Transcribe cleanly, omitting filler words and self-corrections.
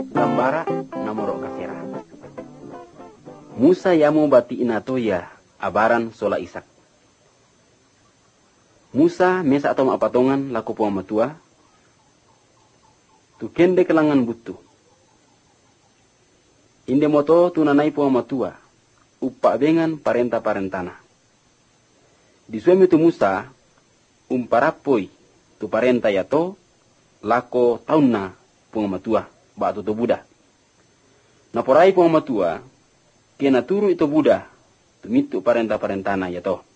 Gambara namoro kasera. Musa yamu bati inato ya abaran sola Isak. Musa mesa atom apatongan laku puang matua. Tu kende kelangan butu. Inde moto tu nanai puang matua. Upa bengan parenta-parentana. Di suami tu Musa umparapoi tu parenta yato lako taunna puang matua ba tu Buddha. Naporai puang matua kena turu itu Buddha tumitu parenta-parentana yato.